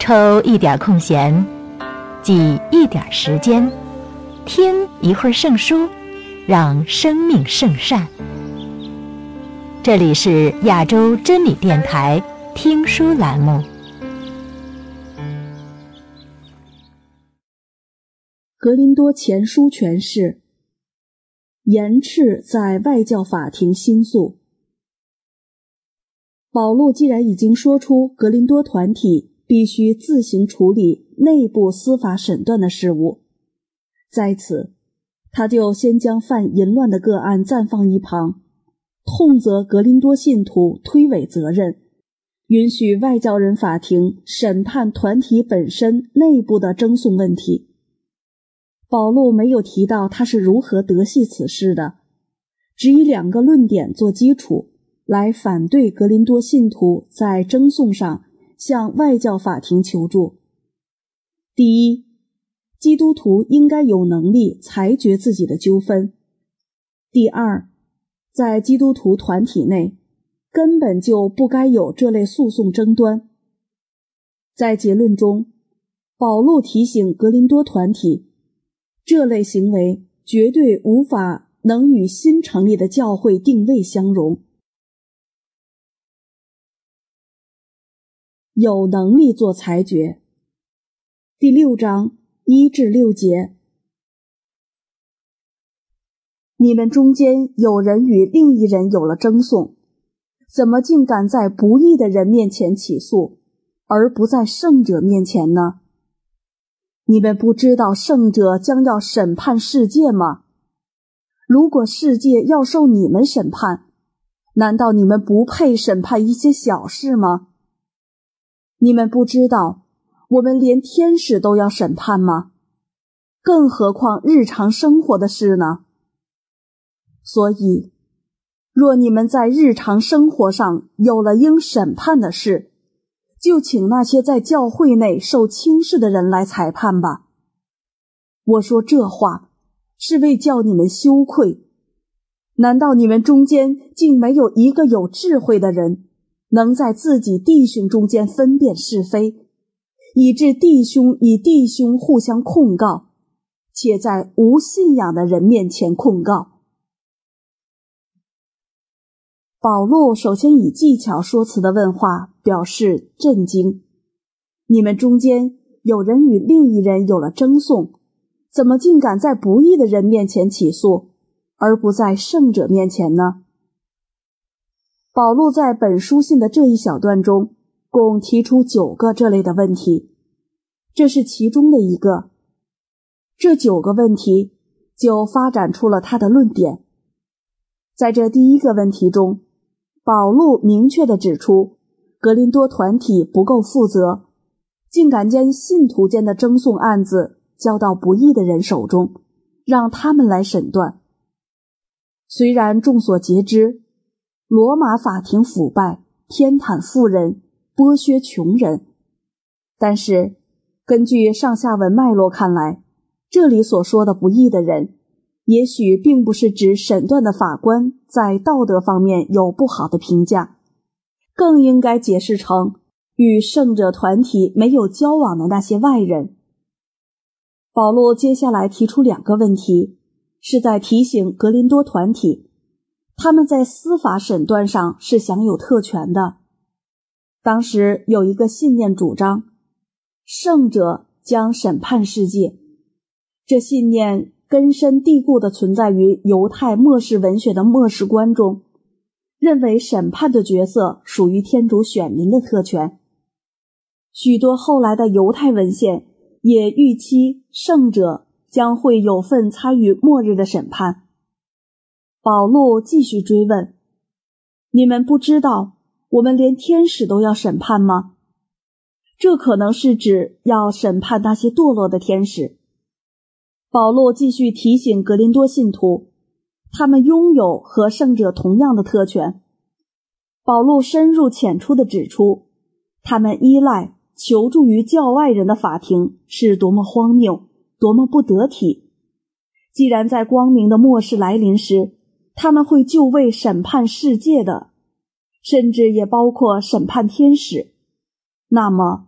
抽一点空闲，挤一点时间，听一会儿圣书，让生命圣善。这里是亚洲真理电台听书栏目。 格林多前书诠释：严斥在外教法庭申诉。保禄既然已经说出格林多团体必须自行处理内部司法审断的事务，在此他就先将犯淫乱的个案暂放一旁，痛责格林多信徒推诿责任，允许外教人法庭审判团体本身内部的争讼问题。保禄没有提到他是如何得悉此事的，只以两个论点做基础来反对格林多信徒在争讼上向外教法庭求助。第一，基督徒应该有能力裁决自己的纠纷。第二，在基督徒团体内根本就不该有这类诉讼争端。在结论中，保禄提醒格林多团体，这类行为绝对无法能与新成立的教会定位相容。有能力做裁决。第6章1至6节，你们中间有人与另一人有了争讼，怎么竟敢在不义的人面前起诉，而不在圣者面前呢？你们不知道圣者将要审判世界吗？如果世界要受你们审判，难道你们不配审判一些小事吗？你们不知道我们连天使都要审判吗？更何况日常生活的事呢？所以，若你们在日常生活上有了应审判的事，就请那些在教会内受轻视的人来裁判吧。我说这话是为叫你们羞愧。难道你们中间竟没有一个有智慧的人，能在自己弟兄中间分辨是非，以致弟兄与弟兄互相控告，且在无信仰的人面前控告？保禄首先以技巧说辞的问话表示震惊。你们中间有人与另一人有了争讼，怎么竟敢在不义的人面前起诉，而不在圣者面前呢？保禄在本书信的这一小段中共提出9个这类的问题，这是其中的一个。这9个问题就发展出了他的论点。在这第一个问题中，保禄明确地指出格林多团体不够负责，竟敢将信徒间的争讼案子交到不义的人手中，让他们来审断。虽然众所皆知，罗马法庭腐败，偏袒富人，剥削穷人，但是根据上下文脉络看来，这里所说的不义的人，也许并不是指审断的法官在道德方面有不好的评价，更应该解释成与圣者团体没有交往的那些外人。保禄接下来提出2个问题，是在提醒格林多团体，他们在司法审断上是享有特权的。当时有一个信念主张，圣者将审判世界，这信念根深蒂固地存在于犹太末世文学的末世观中，认为审判的角色属于天主选民的特权。许多后来的犹太文献也预期圣者将会有份参与末日的审判。保禄继续追问，你们不知道我们连天使都要审判吗？这可能是指要审判那些堕落的天使。保禄继续提醒格林多信徒，他们拥有和圣者同样的特权。保禄深入浅出地指出，他们依赖求助于教外人的法庭是多么荒谬，多么不得体。既然在光明的末世来临时，他们会就位审判世界的，甚至也包括审判天使，那么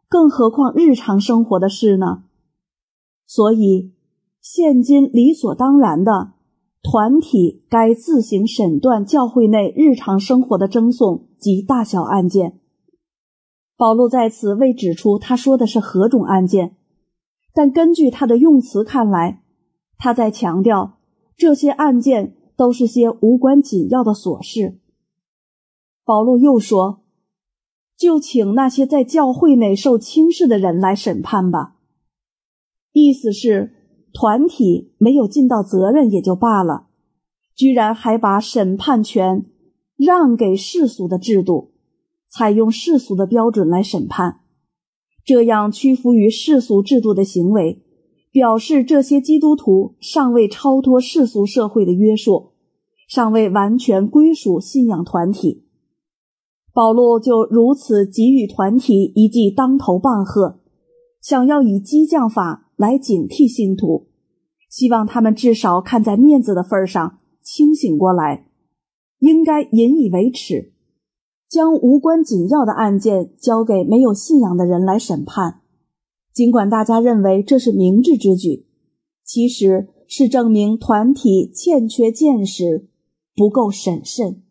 更何况日常生活的事呢？所以，现今理所当然的，团体该自行审断教会内日常生活的争讼及大小案件。保禄在此未指出他说的是何种案件，但根据他的用词看来，他在强调这些案件都是些无关紧要的琐事。保禄又说，就请那些在教会内受轻视的人来审判吧。意思是团体没有尽到责任也就罢了，居然还把审判权让给世俗的制度，采用世俗的标准来审判。这样屈服于世俗制度的行为，表示这些基督徒尚未超脱世俗社会的约束，尚未完全归属信仰团体。保禄就如此给予团体一记当头棒喝，想要以激将法来警惕信徒，希望他们至少看在面子的份上清醒过来，应该引以为耻，将无关紧要的案件交给没有信仰的人来审判。尽管大家认为这是明智之举，其实是证明团体欠缺见识，不够审慎。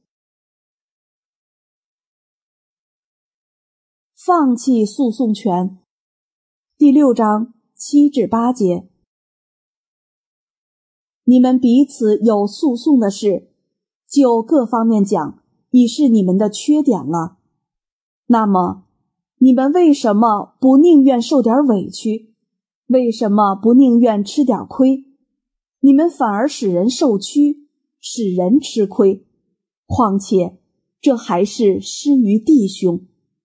放弃诉讼权。第6章7至8节。你们彼此有诉讼的事，就各方面讲，已是你们的缺点了。那么，你们为什么不宁愿受点委屈？为什么不宁愿吃点亏？你们反而使人受屈，使人吃亏。况且，这还是施于弟兄。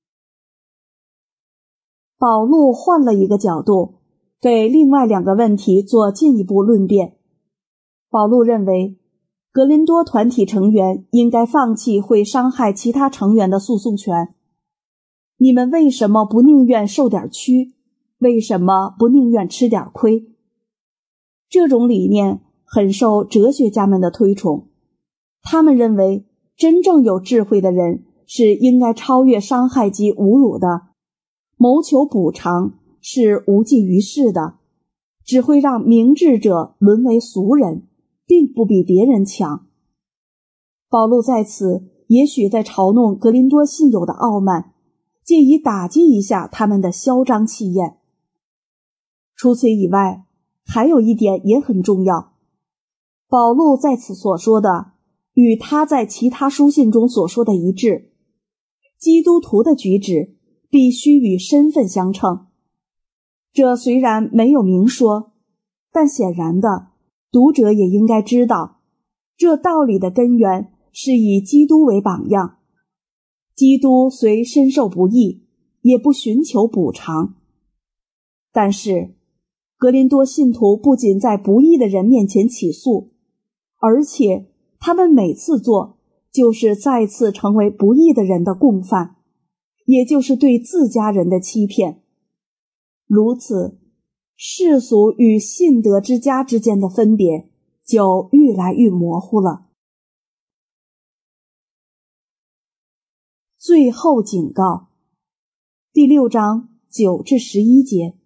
保禄换了一个角度，给另外2个问题做进一步论辩。保禄认为，格林多团体成员应该放弃会伤害其他成员的诉讼权。你们为什么不宁愿受点屈？为什么不宁愿吃点亏？这种理念很受哲学家们的推崇。他们认为，真正有智慧的人是应该超越伤害及侮辱的，谋求补偿是无济于事的，只会让明智者沦为俗人，并不比别人强。保禄在此也许在嘲弄格林多信友的傲慢，借以打击一下他们的嚣张气焰。除此以外，还有一点也很重要。保禄在此所说的，与他在其他书信中所说的一致。基督徒的举止必须与身份相称。这虽然没有明说，但显然的，读者也应该知道，这道理的根源是以基督为榜样。基督虽深受不义，也不寻求补偿。但是，格林多信徒不仅在不义的人面前起诉，而且他们每次做，就是再次成为不义的人的共犯，也就是对自家人的欺骗。如此，世俗与信德之家之间的分别就愈来愈模糊了。最后警告。第6章9至11节。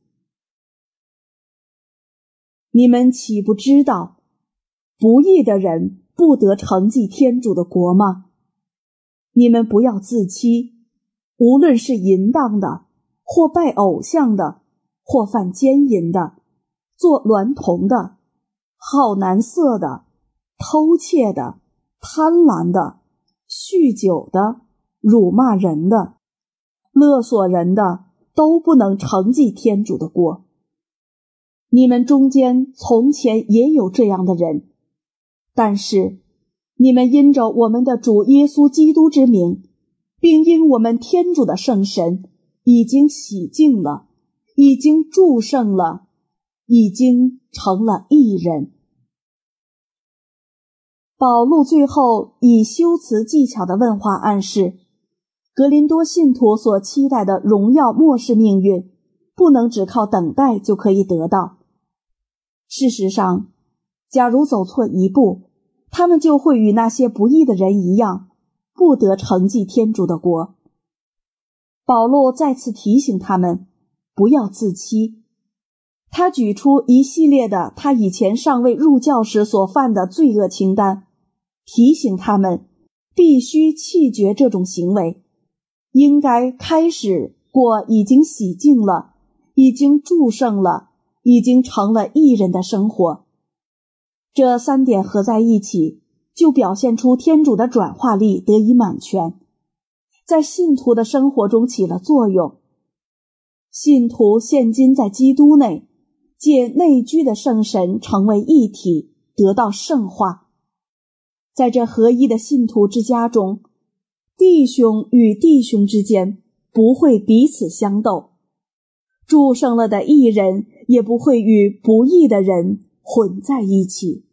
你们岂不知道，不义的人不得承继天主的国吗？你们不要自欺，无论是淫荡的，或拜偶像的，或犯奸淫的，做娈童的，好男色的，偷窃的，贪婪的，酗酒的，辱骂人的，勒索人的，都不能承继天主的国。你们中间从前也有这样的人，但是你们因着我们的主耶稣基督之名，并因我们天主的圣神，已经洗净了，已经祝圣了，已经成了义人。保禄最后以修辞技巧的问话暗示，格林多信徒所期待的荣耀末世命运，不能只靠等待就可以得到。事实上，假如走错一步，他们就会与那些不义的人一样，不得承继天主的国。保禄再次提醒他们， 不要自欺。他举出一系列的他以前尚未入教时所犯的罪恶清单，提醒他们必须弃绝这种行为，应该开始过已经洗净了、已经祝圣了、已经成了义人的生活。这3点合在一起，就表现出天主的转化力得以满全，在信徒的生活中起了作用。信徒现今在基督内，借内居的圣神成为一体，得到圣化。在这合一的信徒之家中，弟兄与弟兄之间不会彼此相斗，祝圣了的义人也不会与不义的人混在一起。